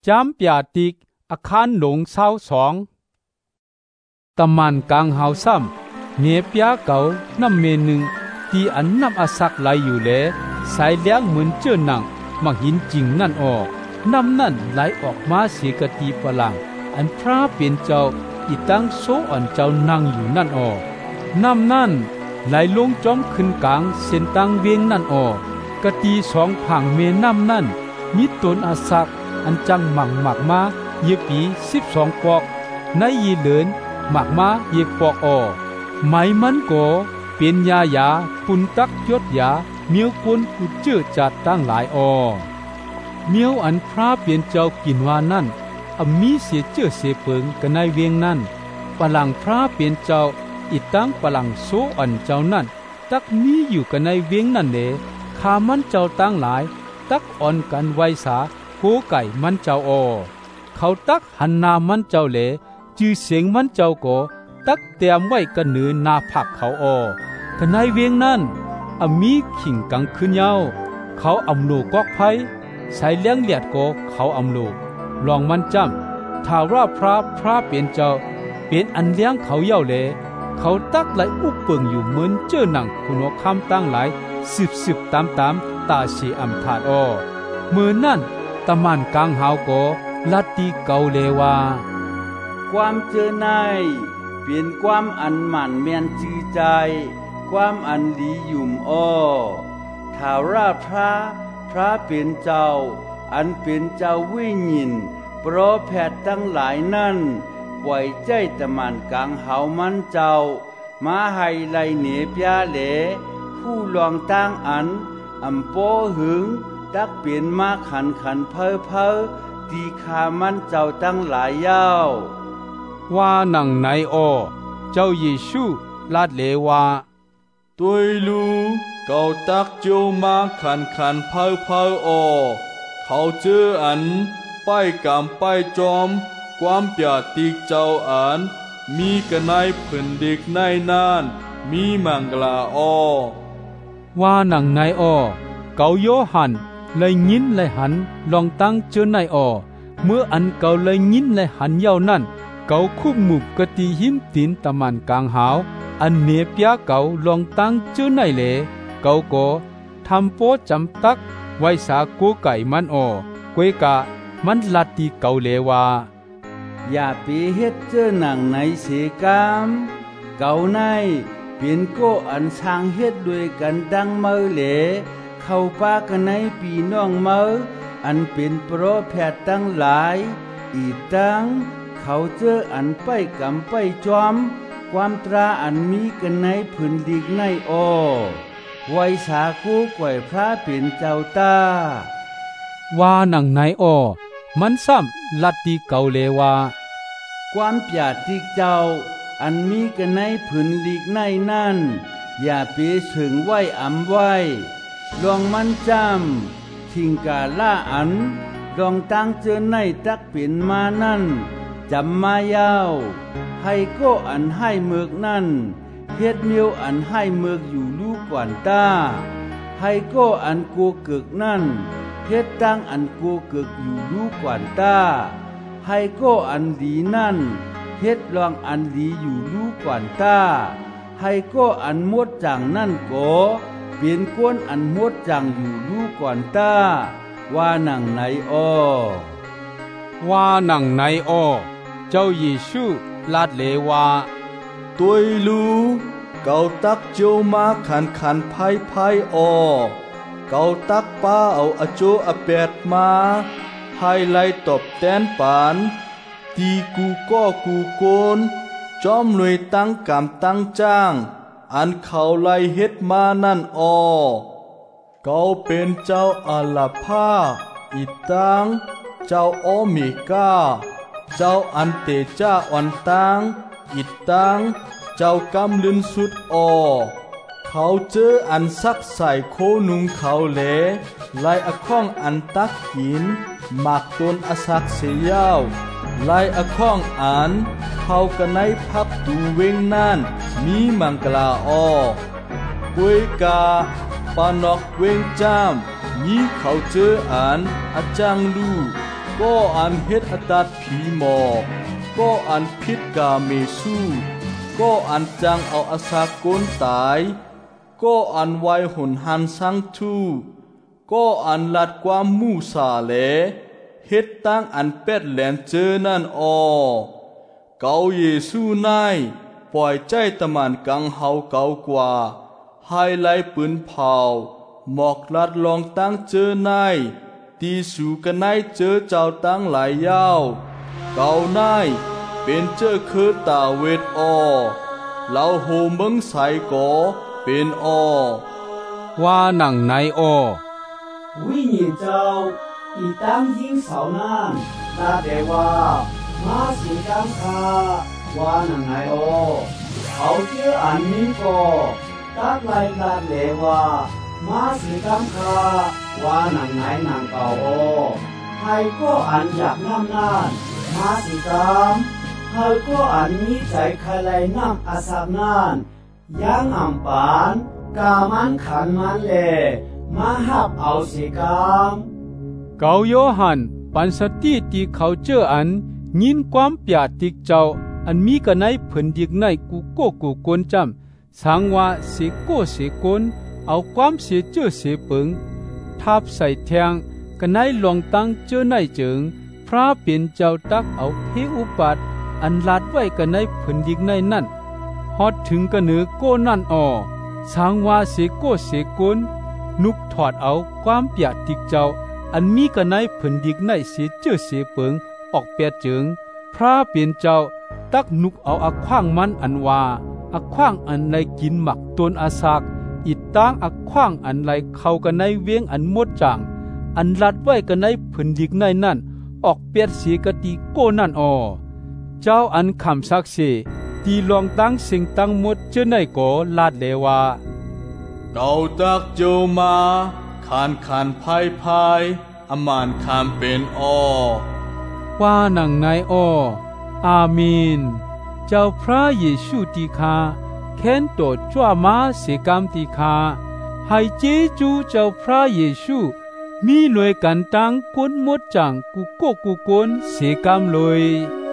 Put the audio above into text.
จำเปียติกอาคารหลงเศร้าสองตะมันกลางเฮาซ้ำเนียเปียเก่าน้ำเมนึงที่อันน้ำอาศักไหลอยู่แลสายเลี้ยงเหมือนเจ้าหนังมักหินจริงนั่นออกน้ำนั่นไหลออกมาเสียกะตีฝรั่งอันพระเป็นเจ้าอีตั้งโซอ่อนเจ้านั่งอยู่นั่นออกน้ำนั่นไหลลงจอมขึ้นกลางเส้นตังเวียงนั่นออกกะตีสองผังเมน้ำนั่นมีต้นอาศักอันจังหมักมาเยปี12ปอกในยีเหลินหมักมาเยปอกอไหมมันก็เป็นยายาปุนตักยศยาเมียวกุนกุเจื้อจัดตั้งหลายเมียวอันพระเปลี่ยนเจ้ากินวานั่นมีเสียเจื้อเสเปิงกันในเวียงนั่นปลังพระเปลี่ยนเจ้าอีตั้งปลังโซอันเจ้านั่นตักมีอยู่กันในเวียงนั่นเดข้ามันเจ้าตั้งหลายตักอ่อนกันไวสาโกไก่มันเจ้าเขาตักหันนามันเจ้าเหลจื้อเสียงมันเจ้าก็ตักเตรียมไว้กันเนือนาผักเขากันในเวียงนั่นมีขิงกังขึ้นยาวเขาอำโลกอกไผใส่เลี้ยงเลียดก็เขาอำโลลองมันจำถ้าว่าพระเป็นเจ้าเป็นอันเลี้ยงเขาเย่าเลเขาตักไหลอุปเปิงอยู่เหมือนเจ้าหนังคุณคำตั้งหลายสืบตามตาเสียอำถาดเมื่อนั่นตะมันกลางหาวก็ลัดตีเกาเลว่าความเจอในเป็นความอันหมั่นเมียนจือใจความอันดียุ่มถ้าราพระเป็นเจ้าอันเป็นเจ้าวิญินเพราะแพทย์ทั้งหลายนั่นปล่อยใจตะมันกลางเฮามันเจ้ามาให้ไลเหนเปียเหลผู้ลองตั้งอันโปหึงตักเปลี่ยนมาขันเพอตีขามันเจ้าตั้งหลายยาวว่าหนังไหนเจ้าเยซูลาดเลว่าตุยลูเก่าตักโจมาขันเพอเขาเจออันป้ายกำป้ายจอมความเปียติกเจ้าอันมีกันในผืนเด็กในนานมีมังกลาว่าหนังไหนเกาโยหันเลยยินเลยหันลองตั้งเจอในเมื่ออันเกาเลยยินเลยหันเย้านั่นเกาคุบหมุบกะตีหิมตินตะมันกลางหาวอันเนเปียเกาลองตั้งเจอในเลเกาก็ทำโปจำตักไว้สากูไก่มันกวยกะมันลัดตีเกาเลว่าอย่าไปเฮ็ดเจอหนังในเสกามเกาในเป็นโกอันช่างเฮ็ดด้วยกันดังเมื่อเหลเข้าป้ากันในปีน้องเมื่ออันเป็นโปรแพทย์ตั้งหลายอีตั้งเขาเจออันไปกำไปจอมความตราอันมีกันในผืนดิกในไว้สากูก่อยพระเป็นเจ้าตาว่าหนังไหนมันซ้ำลัดตีเกาเลว่าความเปียติกเจ้าอันมีกันในผืนดิกในนั่นอย่าไปถึงไว้ไว้ลองมันจำทิ้งกาล่าอันลองตั้งเจอในตักเป็นมานั่นจำมายาวให้ก็อันให้เมือกนั่นเฮ็ดเมียวอันให้เมือกอยู่ลูกกวนตาให้ก็อันกูเกิกนั่นเฮ็ดตั้งอันกูเกิกอยู่ลูกกวนตาให้ก็อันดีนั่นเฮ็ดลองอันดีอยู่ลูกกวนตาให้ก็อันมดจังนั่นก็เปลี่ยนก้นอันมดจังอยู่ลูกกวนตาว่าหนังไหนว่าหนังไหนเจ้าเยซูลาดเลว่าตุยลูเกาตักโจมาขันไพ่เกาตักป้าเอาอโจอเปดมาให้ไล่ตบแตนปานตีกูก็กูโกนจอมหน่วยตั้งกำตั้งจ้างอันเขาไล่เฮ็ดมานั่นเกาเป็นเจ้าอาลาภาอีตังเจ้าโอเมก้าเจ้าอันเตจ้าอ่อนตังอีตังเจ้ากำลืนสุดเขาเจออันซักใส่โคนุงเขาเหลไล่อข้องอันตักหินหมากต้นอสักเสียาวไล่อข้องอันเขากันในพับดูเวงนั่นมีมังกลากุยกาปานอกเวงจามมีเขาเจออันอาจังลูก็อันเฮ็ดอตัดผีหมอกก็อันพิษกาเมสูก็อันจังเอาอาสากลตายก็อันไว้หุนหันสังทูก็อันลัดความมูสาแลเฮ็ดตั้งอันเป็ดแหลนเจอนั่นเกาเยซูนายปล่อยใจตะมันกังเฮาเกากว่าไฮไลปืนเผาหมอกลัดลองตั้งเจอนายตีสูกันนายเจอเจ้าตั้งหลายยาวเกานายเป็นเจ้าคือตาเวทเหล่าโหมึงใส่ก่อเป็นว่าหนังไหนวิญญาณเจ้าอีตั้งยิ่งเสานั้นนาแต่ว่ามาสิกังคาว่าหนังไหนเอาเชื่ออันนี้ก็ตักไล่ลาดเลว่ามาสิกังคาว่าหนังไหนหนังเก่าให้ก็อันอยากน้ำนานมาสิกามให้ก็อันนี้ใจใครไล่น้ำอาสาบนานยังอ่ำปานกามันขันมันแลมาหับเอาสิกามเกาโยหันปันสติที่เขาเจออันยินความเปียติกเจ้าอันมีกันในเพิ่นดิกในกูโกกูกวนจำสังว่าเสโกเสกนเอาความเสียเจอเสปึงทับใส่แทงกันในลองตั้งเจอในจึงพระเป็นเจ้าตักเอาเพอุปัตอันลาดไว้กันในเพิ่นดิกในนั่นฮอดถึงกันเนือโกนั่นสังว่าเสโกเสกนนุกถอดเอาความเปียติกเจ้าอันมีกันในเพิ่นดิกในเสียเจอเสปึงออกเปียจึงพระเป็นเจ้าตักนุกเอาอักขว้างมันอันว่าอักขว้างอันในกินหมักตนอาสากอิดตั้งอักขว้างอันไรเข้ากันในเวียงอันมดจางอันลัดไว้กันในผืนดิกในนั่นออกเปียดเสียกติโกนั่นเจ้าอันคำซักเสตีลองตั้งสิ่งตั้งมดเจอในก่อลาดเลว่าเกาตักโจมาขันพายอมานคำเป็นว่าหนังในอาเมนเจ้าพระเยซูติคาแค้นตัวจ้ามาเสกามติคาให้เจจูเจ้าพระเยซูมีหน่วยกันตั้งกุนมดจังกูโกกูกนเสกามเลย